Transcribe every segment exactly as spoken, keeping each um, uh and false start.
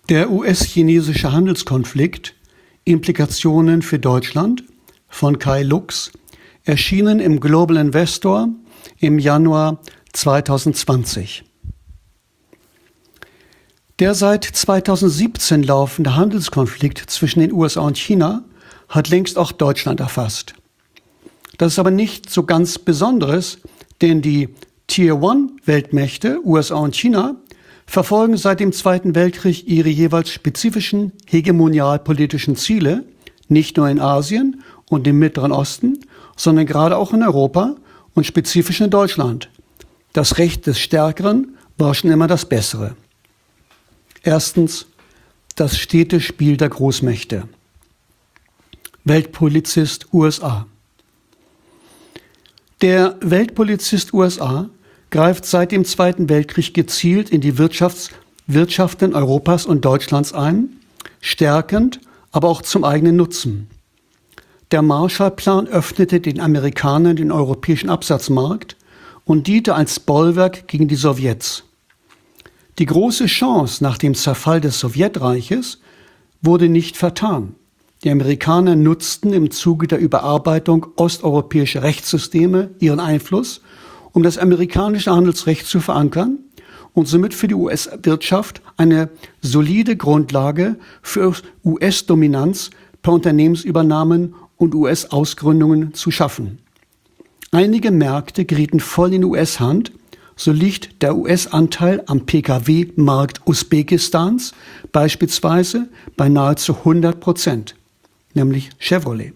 Der U S-chinesische Handelskonflikt, Implikationen für Deutschland von Kai Lux, erschienen im Global Investor im Januar zweitausendzwanzig. Der seit zweitausendsiebzehn laufende Handelskonflikt zwischen den U S A und China hat längst auch Deutschland erfasst. Das ist aber nicht so ganz Besonderes, denn die Tier-One-Weltmächte U S A und China verfolgen seit dem Zweiten Weltkrieg ihre jeweils spezifischen hegemonialpolitischen Ziele, nicht nur in Asien und im Mittleren Osten, sondern gerade auch in Europa und spezifisch in Deutschland. Das Recht des Stärkeren war schon immer das Bessere. Erstens, das stete Spiel der Großmächte. Weltpolizist U S A. Der Weltpolizist U S A greift seit dem Zweiten Weltkrieg gezielt in die Wirtschafts- Wirtschaften Europas und Deutschlands ein, stärkend, aber auch zum eigenen Nutzen. Der Marshallplan öffnete den Amerikanern den europäischen Absatzmarkt und diente als Bollwerk gegen die Sowjets. Die große Chance nach dem Zerfall des Sowjetreiches wurde nicht vertan. Die Amerikaner nutzten im Zuge der Überarbeitung osteuropäischer Rechtssysteme ihren Einfluss, um das amerikanische Handelsrecht zu verankern und somit für die U S-Wirtschaft eine solide Grundlage für U S-Dominanz per Unternehmensübernahmen und U S-Ausgründungen zu schaffen. Einige Märkte gerieten voll in U S-Hand, so liegt der U S-Anteil am P K W-Markt Usbekistans beispielsweise bei nahezu hundert Prozent, nämlich Chevrolet.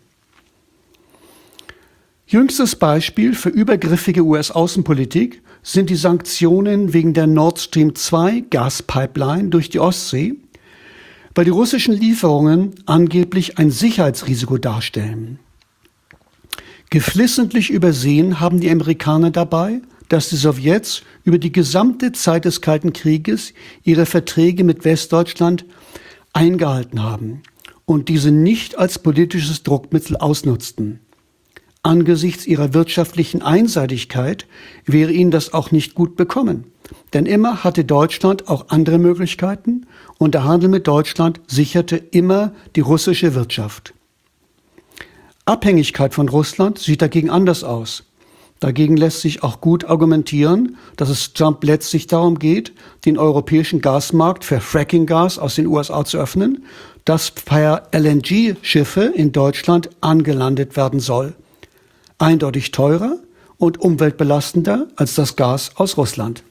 Jüngstes Beispiel für übergriffige U S-Außenpolitik sind die Sanktionen wegen der Nord Stream zwei Gaspipeline durch die Ostsee, weil die russischen Lieferungen angeblich ein Sicherheitsrisiko darstellen. Geflissentlich übersehen haben die Amerikaner dabei, dass die Sowjets über die gesamte Zeit des Kalten Krieges ihre Verträge mit Westdeutschland eingehalten haben und diese nicht als politisches Druckmittel ausnutzten. Angesichts ihrer wirtschaftlichen Einseitigkeit wäre ihnen das auch nicht gut bekommen. Denn immer hatte Deutschland auch andere Möglichkeiten und der Handel mit Deutschland sicherte immer die russische Wirtschaft. Abhängigkeit von Russland sieht dagegen anders aus. Dagegen lässt sich auch gut argumentieren, dass es Trump letztlich darum geht, den europäischen Gasmarkt für Fracking-Gas aus den U S A zu öffnen, das per L N G-Schiffe in Deutschland angelandet werden soll. Eindeutig teurer und umweltbelastender als das Gas aus Russland.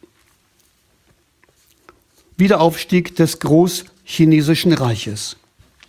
Wiederaufstieg des Großchinesischen Reiches.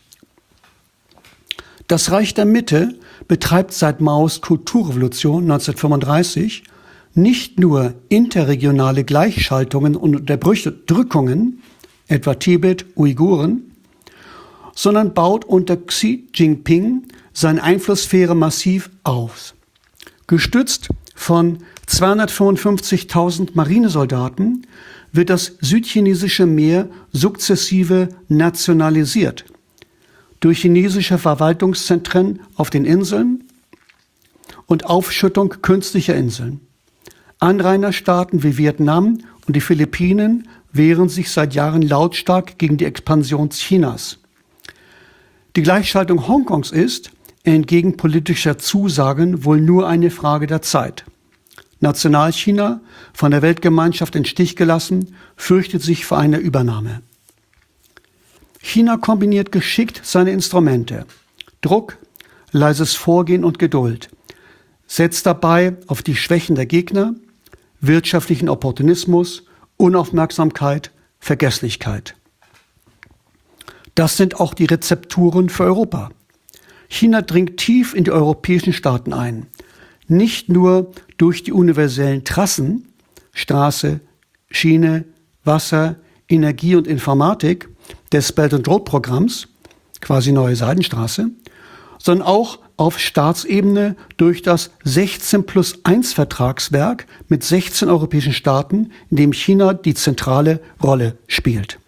Das Reich der Mitte betreibt seit Maos Kulturrevolution neunzehnhundertfünfunddreißig nicht nur interregionale Gleichschaltungen und Unterdrückungen, etwa Tibet, Uiguren, sondern baut unter Xi Jinping seine Einflusssphäre massiv aus. Gestützt von zweihundertfünfundfünfzigtausend Marinesoldaten wird das südchinesische Meer sukzessive nationalisiert. Durch chinesische Verwaltungszentren auf den Inseln und Aufschüttung künstlicher Inseln. Anrainerstaaten wie Vietnam und die Philippinen wehren sich seit Jahren lautstark gegen die Expansion Chinas. Die Gleichschaltung Hongkongs ist, entgegen politischer Zusagen, wohl nur eine Frage der Zeit. Nationalchina, von der Weltgemeinschaft im Stich gelassen, fürchtet sich vor einer Übernahme. China kombiniert geschickt seine Instrumente. Druck, leises Vorgehen und Geduld. Setzt dabei auf die Schwächen der Gegner, wirtschaftlichen Opportunismus, Unaufmerksamkeit, Vergesslichkeit. Das sind auch die Rezepturen für Europa. China dringt tief in die europäischen Staaten ein. Nicht nur durch die universellen Trassen, Straße, Schiene, Wasser, Energie und Informatik des Belt and Road Programms, quasi neue Seidenstraße, sondern auch auf Staatsebene durch das sechzehn plus eins Vertragswerk mit sechzehn europäischen Staaten, in dem China die zentrale Rolle spielt.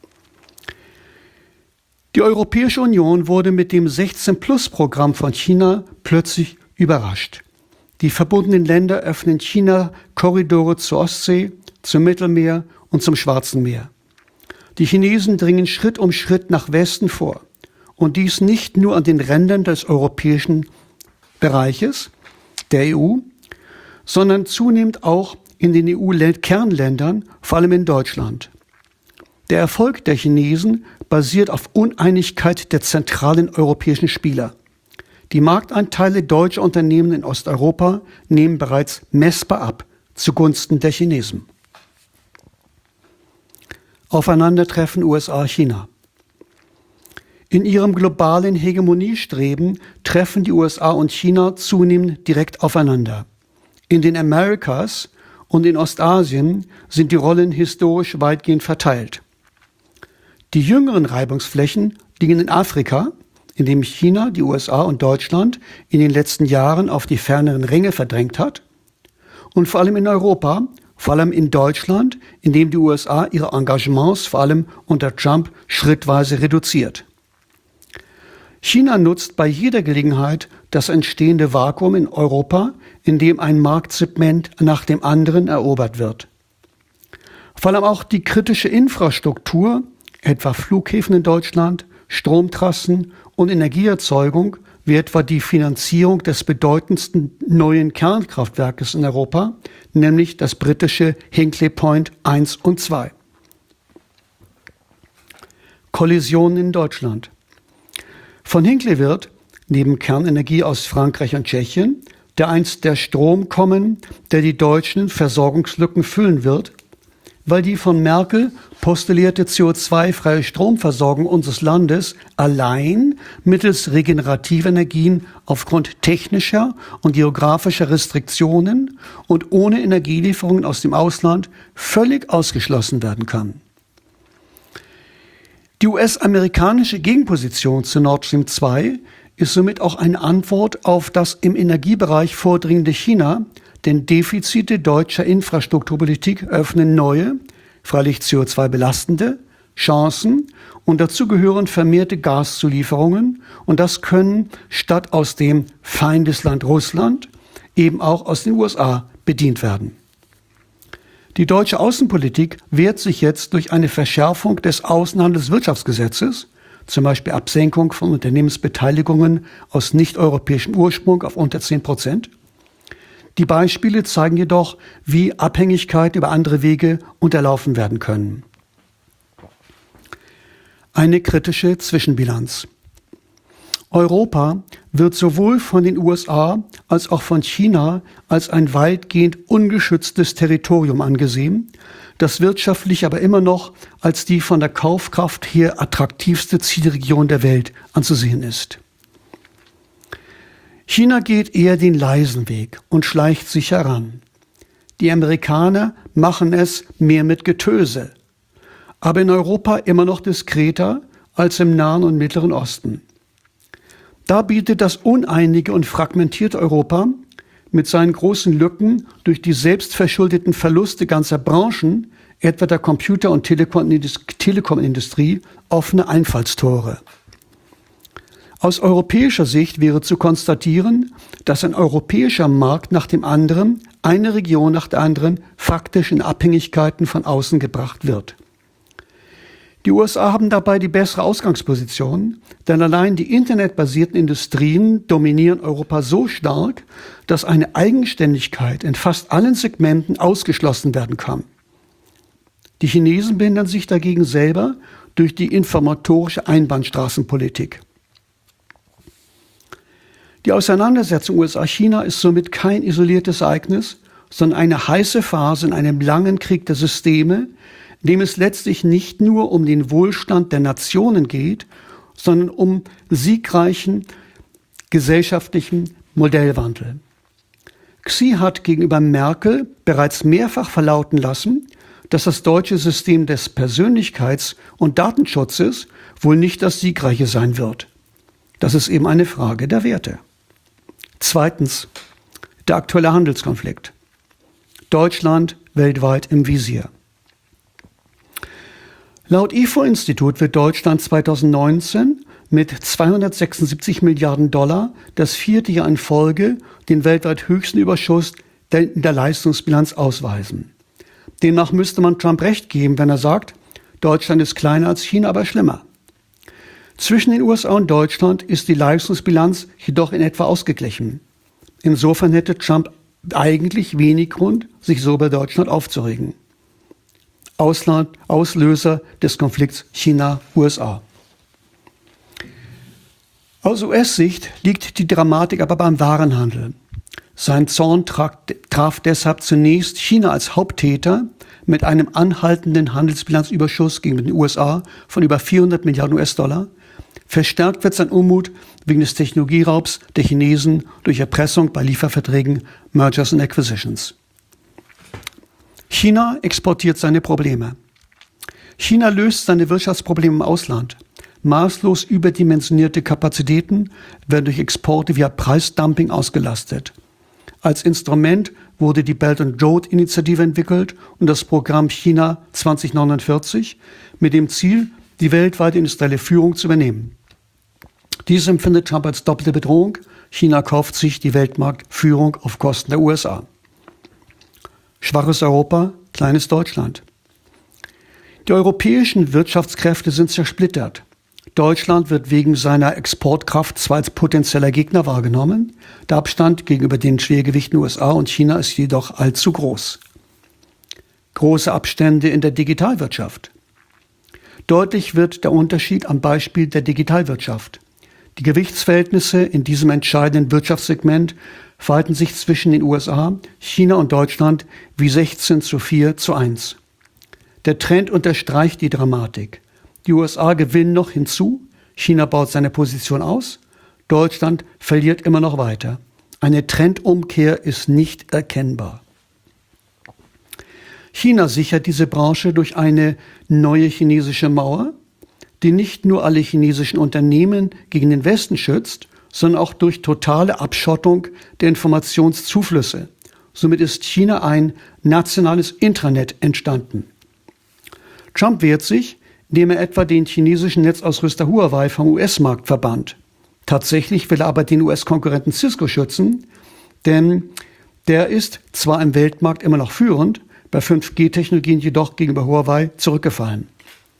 Die Europäische Union wurde mit dem sechzehn plus Programm von China plötzlich überrascht. Die verbundenen Länder öffnen China Korridore zur Ostsee, zum Mittelmeer und zum Schwarzen Meer. Die Chinesen dringen Schritt um Schritt nach Westen vor. Und dies nicht nur an den Rändern des europäischen Bereiches, der E U, sondern zunehmend auch in den E U-Kernländern, vor allem in Deutschland. Der Erfolg der Chinesen basiert auf Uneinigkeit der zentralen europäischen Spieler. Die Marktanteile deutscher Unternehmen in Osteuropa nehmen bereits messbar ab zugunsten der Chinesen. Aufeinandertreffen U S A-China. In ihrem globalen Hegemoniestreben treffen die U S A und China zunehmend direkt aufeinander. In den Americas und in Ostasien sind die Rollen historisch weitgehend verteilt. Die jüngeren Reibungsflächen liegen in Afrika, in dem China, die U S A und Deutschland in den letzten Jahren auf die ferneren Ränge verdrängt hat, und vor allem in Europa, vor allem in Deutschland, in dem die U S A ihre Engagements vor allem unter Trump schrittweise reduziert. China nutzt bei jeder Gelegenheit das entstehende Vakuum in Europa, in dem ein Marktsegment nach dem anderen erobert wird. Vor allem auch die kritische Infrastruktur, etwa Flughäfen in Deutschland, Stromtrassen und Energieerzeugung, wie etwa die Finanzierung des bedeutendsten neuen Kernkraftwerkes in Europa, nämlich das britische Hinkley Point eins und zwei. Kollisionen in Deutschland. Von Hinkley wird, neben Kernenergie aus Frankreich und Tschechien, der einst der Strom kommen, der die deutschen Versorgungslücken füllen wird, weil die von Merkel postulierte C O zwei freie Stromversorgung unseres Landes allein mittels regenerativer Energien aufgrund technischer und geografischer Restriktionen und ohne Energielieferungen aus dem Ausland völlig ausgeschlossen werden kann. Die U S-amerikanische Gegenposition zu Nord Stream zwei ist somit auch eine Antwort auf das im Energiebereich vordringende China, denn Defizite deutscher Infrastrukturpolitik öffnen neue, freilich C O zwei belastende, Chancen und dazu gehören vermehrte Gaszulieferungen, und das können statt aus dem Feindesland Russland eben auch aus den U S A bedient werden. Die deutsche Außenpolitik wehrt sich jetzt durch eine Verschärfung des Außenhandelswirtschaftsgesetzes, zum Beispiel Absenkung von Unternehmensbeteiligungen aus nicht-europäischem Ursprung auf unter zehn Prozent. Die Beispiele zeigen jedoch, wie Abhängigkeiten über andere Wege unterlaufen werden können. Eine kritische Zwischenbilanz. Europa wird sowohl von den U S A als auch von China als ein weitgehend ungeschütztes Territorium angesehen, das wirtschaftlich aber immer noch als die von der Kaufkraft her attraktivste Zielregion der Welt anzusehen ist. China geht eher den leisen Weg und schleicht sich heran. Die Amerikaner machen es mehr mit Getöse, aber in Europa immer noch diskreter als im Nahen und Mittleren Osten. Da bietet das uneinige und fragmentierte Europa mit seinen großen Lücken durch die selbstverschuldeten Verluste ganzer Branchen, etwa der Computer- und Telekom-Industrie, offene Einfallstore. Aus europäischer Sicht wäre zu konstatieren, dass ein europäischer Markt nach dem anderen, eine Region nach der anderen, faktisch in Abhängigkeiten von außen gebracht wird. Die U S A haben dabei die bessere Ausgangsposition, denn allein die internetbasierten Industrien dominieren Europa so stark, dass eine Eigenständigkeit in fast allen Segmenten ausgeschlossen werden kann. Die Chinesen behindern sich dagegen selber durch die informatorische Einbahnstraßenpolitik. Die Auseinandersetzung U S A-China ist somit kein isoliertes Ereignis, sondern eine heiße Phase in einem langen Krieg der Systeme, in dem es letztlich nicht nur um den Wohlstand der Nationen geht, sondern um siegreichen gesellschaftlichen Modellwandel. Xi hat gegenüber Merkel bereits mehrfach verlauten lassen, dass das deutsche System des Persönlichkeits- und Datenschutzes wohl nicht das siegreiche sein wird. Das ist eben eine Frage der Werte. Zweitens, der aktuelle Handelskonflikt. Deutschland weltweit im Visier. Laut I F O-Institut wird Deutschland zweitausendneunzehn mit zweihundertsechsundsiebzig Milliarden Dollar das vierte Jahr in Folge den weltweit höchsten Überschuss in der Leistungsbilanz ausweisen. Demnach müsste man Trump recht geben, wenn er sagt, Deutschland ist kleiner als China, aber schlimmer. Zwischen den U S A und Deutschland ist die Leistungsbilanz jedoch in etwa ausgeglichen. Insofern hätte Trump eigentlich wenig Grund, sich so über Deutschland aufzuregen. Ausland, Auslöser des Konflikts China-U S A. Aus U S-Sicht liegt die Dramatik aber beim Warenhandel. Sein Zorn traf deshalb zunächst China als Haupttäter mit einem anhaltenden Handelsbilanzüberschuss gegen den U S A von über vierhundert Milliarden U S-Dollar. Verstärkt wird sein Unmut wegen des Technologieraubs der Chinesen durch Erpressung bei Lieferverträgen, Mergers and Acquisitions. China exportiert seine Probleme. China löst seine Wirtschaftsprobleme im Ausland. Maßlos überdimensionierte Kapazitäten werden durch Exporte via Preisdumping ausgelastet. Als Instrument wurde die Belt and Road-Initiative entwickelt und das Programm China zwanzig neunundvierzig mit dem Ziel, die weltweite industrielle Führung zu übernehmen. Dies empfindet Trump als doppelte Bedrohung. China kauft sich die Weltmarktführung auf Kosten der U S A. Schwaches Europa, kleines Deutschland. Die europäischen Wirtschaftskräfte sind zersplittert. Deutschland wird wegen seiner Exportkraft zwar als potenzieller Gegner wahrgenommen, der Abstand gegenüber den Schwergewichten U S A und China ist jedoch allzu groß. Große Abstände in der Digitalwirtschaft. Deutlich wird der Unterschied am Beispiel der Digitalwirtschaft. Die Gewichtsverhältnisse in diesem entscheidenden Wirtschaftssegment verhalten sich zwischen den U S A, China und Deutschland wie sechzehn zu vier zu eins. Der Trend unterstreicht die Dramatik. Die U S A gewinnen noch hinzu, China baut seine Position aus, Deutschland verliert immer noch weiter. Eine Trendumkehr ist nicht erkennbar. China sichert diese Branche durch eine neue chinesische Mauer, die nicht nur alle chinesischen Unternehmen gegen den Westen schützt, sondern auch durch totale Abschottung der Informationszuflüsse. Somit ist China ein nationales Intranet entstanden. Trump wehrt sich, indem er etwa den chinesischen Netzausrüster Huawei vom U S-Markt verbannt. Tatsächlich will er aber den U S-Konkurrenten Cisco schützen, denn der ist zwar im Weltmarkt immer noch führend, bei fünf G-Technologien jedoch gegenüber Huawei zurückgefallen.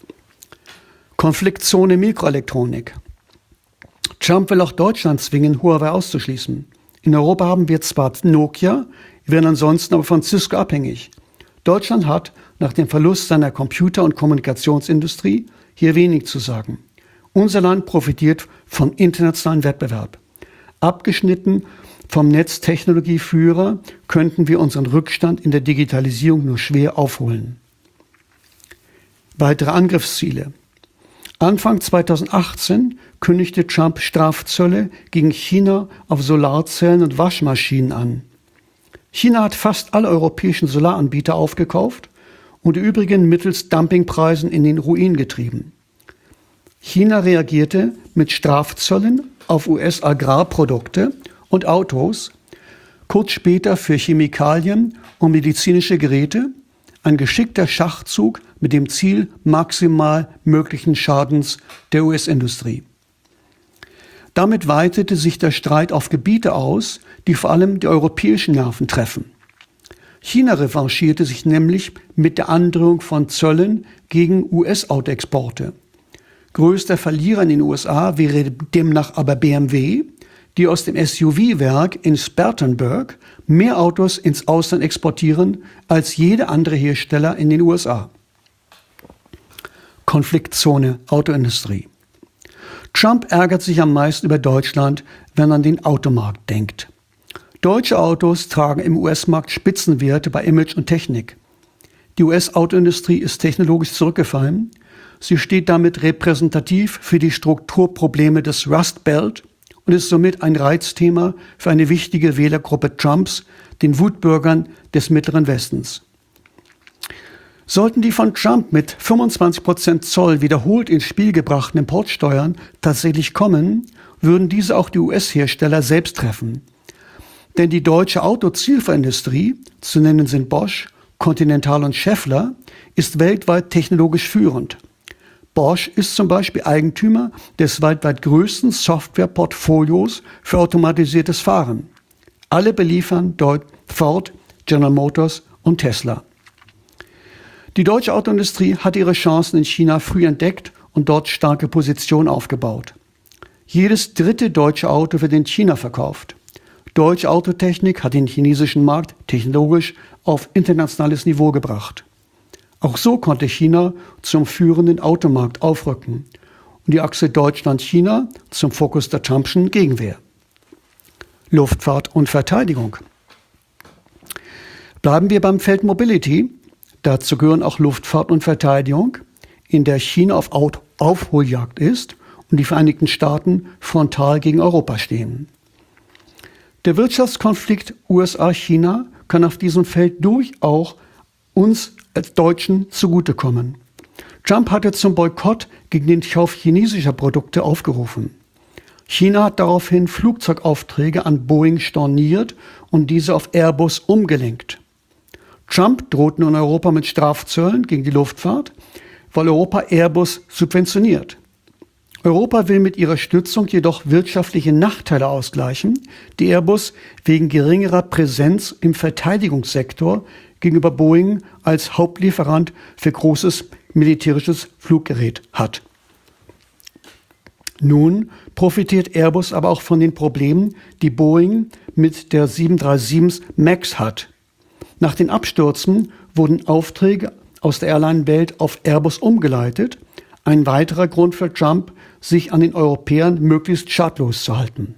Konfliktzone Mikroelektronik. Trump will auch Deutschland zwingen, Huawei auszuschließen. In Europa haben wir zwar Nokia, wir werden ansonsten aber von Cisco abhängig. Deutschland hat nach dem Verlust seiner Computer- und Kommunikationsindustrie hier wenig zu sagen. Unser Land profitiert vom internationalen Wettbewerb. Abgeschnitten vom Netztechnologieführer könnten wir unseren Rückstand in der Digitalisierung nur schwer aufholen. Weitere Angriffsziele. Anfang zweitausendachtzehn kündigte Trump Strafzölle gegen China auf Solarzellen und Waschmaschinen an. China hat fast alle europäischen Solaranbieter aufgekauft und die übrigen mittels Dumpingpreisen in den Ruin getrieben. China reagierte mit Strafzöllen auf U S-Agrarprodukte und Autos, kurz später für Chemikalien und medizinische Geräte, ein geschickter Schachzug mit dem Ziel maximal möglichen Schadens der U S-Industrie. Damit weitete sich der Streit auf Gebiete aus, die vor allem die europäischen Nerven treffen. China revanchierte sich nämlich mit der Androhung von Zöllen gegen U S-Autoexporte. Größter Verlierer in den U S A wäre demnach aber B M W, die aus dem S U V-Werk in Spartanburg mehr Autos ins Ausland exportieren als jeder andere Hersteller in den U S A. Konfliktzone Autoindustrie. Trump ärgert sich am meisten über Deutschland, wenn er an den Automarkt denkt. Deutsche Autos tragen im U S-Markt Spitzenwerte bei Image und Technik. Die U S-Autoindustrie ist technologisch zurückgefallen. Sie steht damit repräsentativ für die Strukturprobleme des Rust Belt und ist somit ein Reizthema für eine wichtige Wählergruppe Trumps, den Wutbürgern des Mittleren Westens. Sollten die von Trump mit fünfundzwanzig Prozent Zoll wiederholt ins Spiel gebrachten Importsteuern tatsächlich kommen, würden diese auch die U S-Hersteller selbst treffen. Denn die deutsche Autozulieferindustrie, zu nennen sind Bosch, Continental und Schaeffler, ist weltweit technologisch führend. Bosch ist zum Beispiel Eigentümer des weltweit größten Softwareportfolios für automatisiertes Fahren. Alle beliefern dort Ford, General Motors und Tesla. Die deutsche Autoindustrie hat ihre Chancen in China früh entdeckt und dort starke Positionen aufgebaut. Jedes dritte deutsche Auto wird in China verkauft. Deutsche Autotechnik hat den chinesischen Markt technologisch auf internationales Niveau gebracht. Auch so konnte China zum führenden Automarkt aufrücken und die Achse Deutschland-China zum Fokus der Trumpschen Gegenwehr. Luftfahrt und Verteidigung. Bleiben wir beim Feld Mobility. Dazu gehören auch Luftfahrt und Verteidigung, in der China auf Aufholjagd ist und die Vereinigten Staaten frontal gegen Europa stehen. Der Wirtschaftskonflikt U S A-China kann auf diesem Feld durchaus uns als Deutschen zugutekommen. Trump hatte zum Boykott gegen den Kauf chinesischer Produkte aufgerufen. China hat daraufhin Flugzeugaufträge an Boeing storniert und diese auf Airbus umgelenkt. Trump droht nun Europa mit Strafzöllen gegen die Luftfahrt, weil Europa Airbus subventioniert. Europa will mit ihrer Stützung jedoch wirtschaftliche Nachteile ausgleichen, die Airbus wegen geringerer Präsenz im Verteidigungssektor gegenüber Boeing als Hauptlieferant für großes militärisches Fluggerät hat. Nun profitiert Airbus aber auch von den Problemen, die Boeing mit der sieben drei sieben MAX hat. Nach den Abstürzen wurden Aufträge aus der Airline-Welt auf Airbus umgeleitet. Ein weiterer Grund für Trump, sich an den Europäern möglichst schadlos zu halten.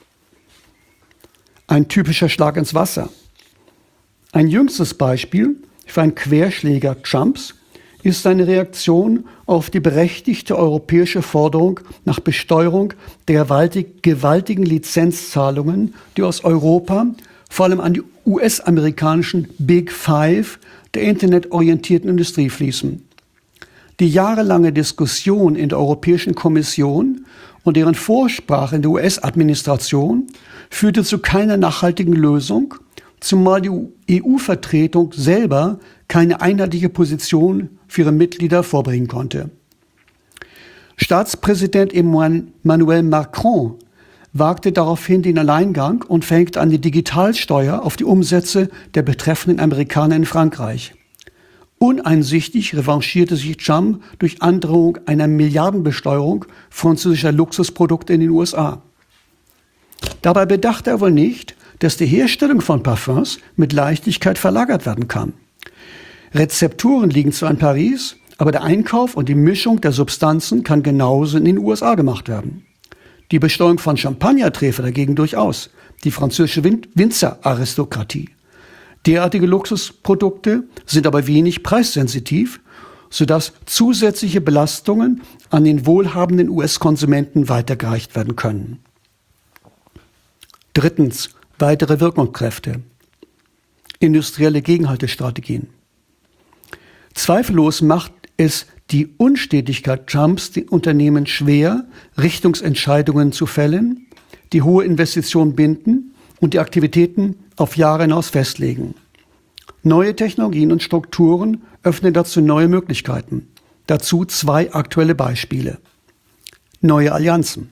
Ein typischer Schlag ins Wasser. Ein jüngstes Beispiel für einen Querschläger Trumps ist seine Reaktion auf die berechtigte europäische Forderung nach Besteuerung der gewaltig, gewaltigen Lizenzzahlungen, die aus Europa vor allem an die U S-amerikanischen Big Five der internetorientierten Industrie fließen. Die jahrelange Diskussion in der Europäischen Kommission und deren Vorsprache in der U S-Administration führte zu keiner nachhaltigen Lösung, zumal die E U-Vertretung selber keine einheitliche Position für ihre Mitglieder vorbringen konnte. Staatspräsident Emmanuel Macron wagte daraufhin den Alleingang und verhängte eine Digitalsteuer auf die Umsätze der betreffenden Amerikaner in Frankreich. Uneinsichtig revanchierte sich Trump durch Androhung einer Milliardenbesteuerung französischer Luxusprodukte in den U S A. Dabei bedachte er wohl nicht, dass die Herstellung von Parfums mit Leichtigkeit verlagert werden kann. Rezepturen liegen zwar in Paris, aber der Einkauf und die Mischung der Substanzen kann genauso in den U S A gemacht werden. Die Besteuerung von Champagner träfe dagegen durchaus die französische Winzeraristokratie. Derartige Luxusprodukte sind aber wenig preissensitiv, sodass zusätzliche Belastungen an den wohlhabenden U S-Konsumenten weitergereicht werden können. Drittens, weitere Wirkungskräfte. Industrielle Gegenhaltestrategien. Zweifellos macht es die Unstetigkeit Trumps den Unternehmen schwer, Richtungsentscheidungen zu fällen, die hohe Investitionen binden und die Aktivitäten auf Jahre hinaus festlegen. Neue Technologien und Strukturen öffnen dazu neue Möglichkeiten. Dazu zwei aktuelle Beispiele. Neue Allianzen.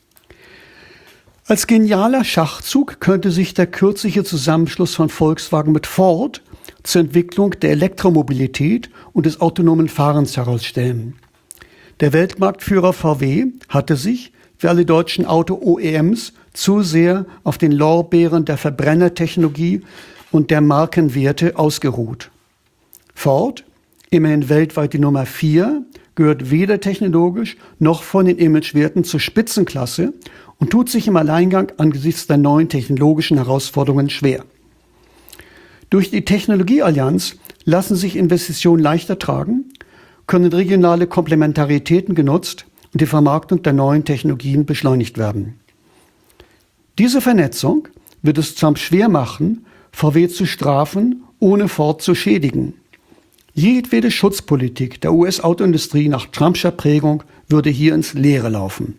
Als genialer Schachzug könnte sich der kürzliche Zusammenschluss von Volkswagen mit Ford zur Entwicklung der Elektromobilität und des autonomen Fahrens herausstellen. Der Weltmarktführer V W hatte sich, wie alle deutschen Auto-O E Ms, zu sehr auf den Lorbeeren der Verbrennertechnologie und der Markenwerte ausgeruht. Ford, immerhin weltweit die Nummer vier, gehört weder technologisch noch von den Imagewerten zur Spitzenklasse und tut sich im Alleingang angesichts der neuen technologischen Herausforderungen schwer. Durch die Technologieallianz lassen sich Investitionen leichter tragen, können regionale Komplementaritäten genutzt und die Vermarktung der neuen Technologien beschleunigt werden. Diese Vernetzung wird es Trump schwer machen, V W zu strafen, ohne Ford zu schädigen. Jedwede Schutzpolitik der U S-Autoindustrie nach Trumpscher Prägung würde hier ins Leere laufen.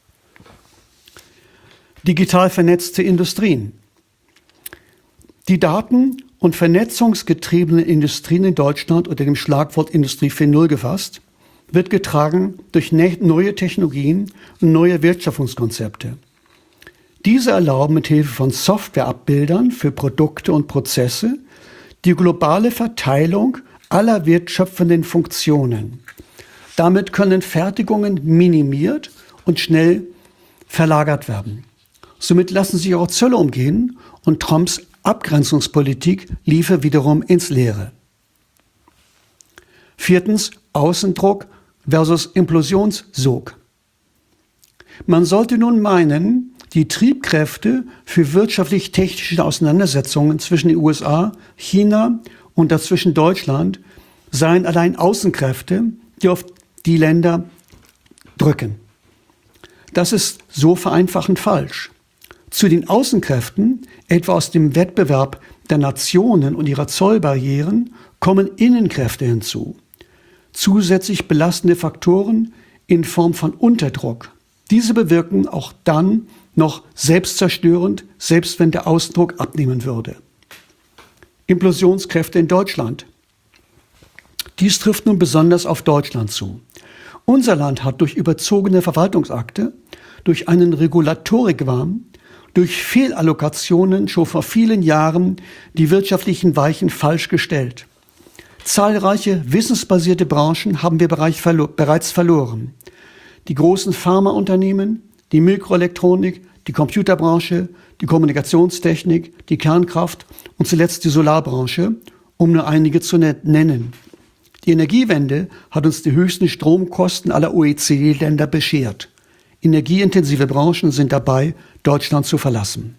Digital vernetzte Industrien. Die Daten- und vernetzungsgetriebenen Industrien in Deutschland unter dem Schlagwort Industrie vier Punkt null gefasst, wird getragen durch neue Technologien und neue Wertschöpfungskonzepte. Diese erlauben mit Hilfe von Softwareabbildern für Produkte und Prozesse die globale Verteilung aller wertschöpfenden Funktionen. Damit können Fertigungen minimiert und schnell verlagert werden. Somit lassen sich auch Zölle umgehen und Trumps Abgrenzungspolitik liefe wiederum ins Leere. Viertens, Außendruck versus Implosionssog. Man sollte nun meinen, die Triebkräfte für wirtschaftlich-technische Auseinandersetzungen zwischen den U S A, China und dazwischen Deutschland seien allein Außenkräfte, die auf die Länder drücken. Das ist so vereinfachend falsch. Zu den Außenkräften, etwa aus dem Wettbewerb der Nationen und ihrer Zollbarrieren, kommen Innenkräfte hinzu. Zusätzlich belastende Faktoren in Form von Unterdruck. Diese bewirken auch dann noch selbstzerstörend, selbst wenn der Außendruck abnehmen würde. Implosionskräfte in Deutschland. Dies trifft nun besonders auf Deutschland zu. Unser Land hat durch überzogene Verwaltungsakte, durch einen Regulatorikwahn, durch Fehlallokationen schon vor vielen Jahren die wirtschaftlichen Weichen falsch gestellt. Zahlreiche wissensbasierte Branchen haben wir bereits verloren. Die großen Pharmaunternehmen, die Mikroelektronik, die Computerbranche, die Kommunikationstechnik, die Kernkraft und zuletzt die Solarbranche, um nur einige zu nennen. Die Energiewende hat uns die höchsten Stromkosten aller O E C D-Länder beschert. Energieintensive Branchen sind dabei, Deutschland zu verlassen.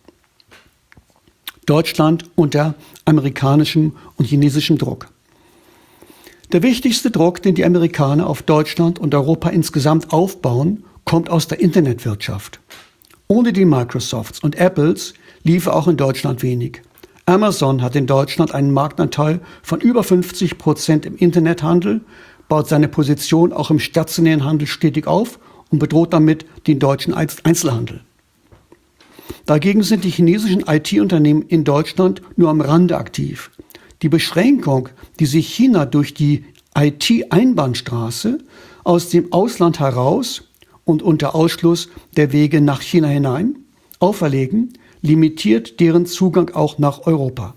Deutschland unter amerikanischem und chinesischem Druck. Der wichtigste Druck, den die Amerikaner auf Deutschland und Europa insgesamt aufbauen, kommt aus der Internetwirtschaft. Ohne die Microsofts und Apples liefe auch in Deutschland wenig. Amazon hat in Deutschland einen Marktanteil von über fünfzig Prozent im Internethandel, baut seine Position auch im stationären Handel stetig auf und bedroht damit den deutschen Einzelhandel. Dagegen sind die chinesischen I T-Unternehmen in Deutschland nur am Rande aktiv. Die Beschränkung, die sich China durch die I T-Einbahnstraße aus dem Ausland heraus und unter Ausschluss der Wege nach China hinein auferlegen, limitiert deren Zugang auch nach Europa.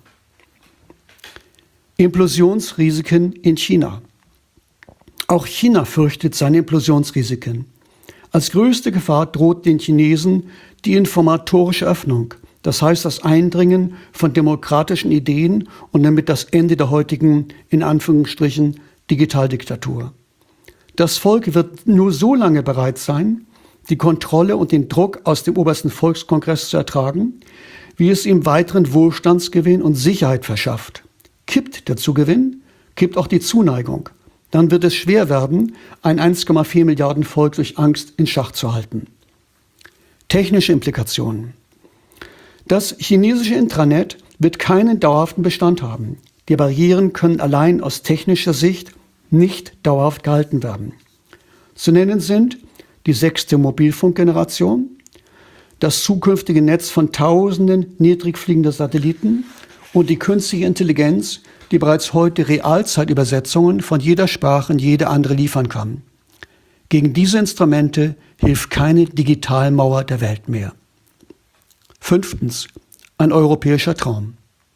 Implosionsrisiken in China. Auch China fürchtet seine Implosionsrisiken. Als größte Gefahr droht den Chinesen die informatorische Öffnung, das heißt das Eindringen von demokratischen Ideen und damit das Ende der heutigen, in Anführungsstrichen, Digitaldiktatur. Das Volk wird nur so lange bereit sein, die Kontrolle und den Druck aus dem obersten Volkskongress zu ertragen, wie es ihm weiteren Wohlstandsgewinn und Sicherheit verschafft. Kippt der Zugewinn, kippt auch die Zuneigung. Dann wird es schwer werden, ein eins Komma vier Milliarden Volk durch Angst in Schach zu halten. Technische Implikationen. Das chinesische Intranet wird keinen dauerhaften Bestand haben. Die Barrieren können allein aus technischer Sicht nicht dauerhaft gehalten werden. Zu nennen sind die sechste Mobilfunkgeneration, das zukünftige Netz von tausenden niedrig fliegender Satelliten und die künstliche Intelligenz, die bereits heute Realzeitübersetzungen von jeder Sprache in jede andere liefern kann. Gegen diese Instrumente hilft keine Digitalmauer der Welt mehr. Fünftens, ein europäischer Traum.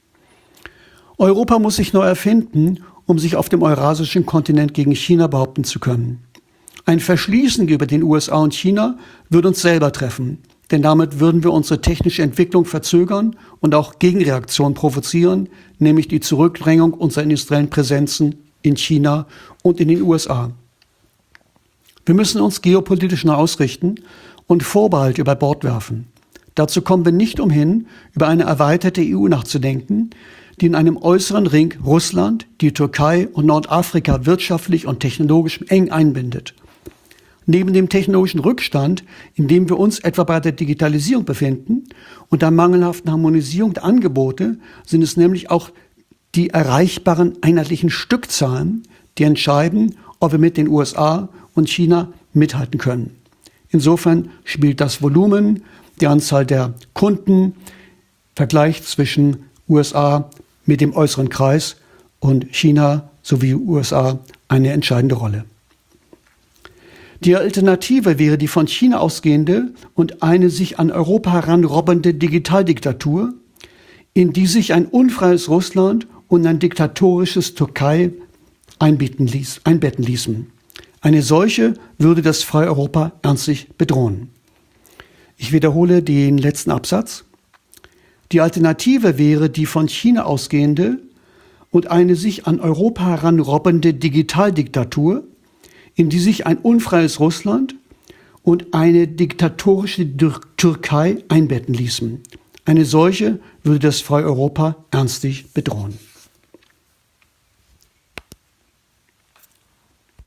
Europa muss sich neu erfinden, um sich auf dem eurasischen Kontinent gegen China behaupten zu können. Ein Verschließen gegenüber den U S A und China würde uns selber treffen, denn damit würden wir unsere technische Entwicklung verzögern und auch Gegenreaktionen provozieren, nämlich die Zurückdrängung unserer industriellen Präsenzen in China und in den U S A. Wir müssen uns geopolitisch neu ausrichten und Vorbehalte über Bord werfen. Dazu kommen wir nicht umhin, über eine erweiterte E U nachzudenken, die in einem äußeren Ring Russland, die Türkei und Nordafrika wirtschaftlich und technologisch eng einbindet. Neben dem technologischen Rückstand, in dem wir uns etwa bei der Digitalisierung befinden und der mangelhaften Harmonisierung der Angebote, sind es nämlich auch die erreichbaren einheitlichen Stückzahlen, die entscheiden, ob wir mit den U S A und China mithalten können. Insofern spielt das Volumen, die Anzahl der Kunden, Vergleich zwischen U S A mit dem äußeren Kreis und China sowie U S A eine entscheidende Rolle. Die Alternative wäre die von China ausgehende und eine sich an Europa heranrobbende Digitaldiktatur, in die sich ein unfreies Russland und ein diktatorisches Türkei einbetten, ließ, einbetten ließen. Eine solche würde das freie Europa ernstlich bedrohen. Ich wiederhole den letzten Absatz. Die Alternative wäre die von China ausgehende und eine sich an Europa heranrobbende Digitaldiktatur, in die sich ein unfreies Russland und eine diktatorische Türkei einbetten ließen. Eine solche würde das freie Europa ernstlich bedrohen.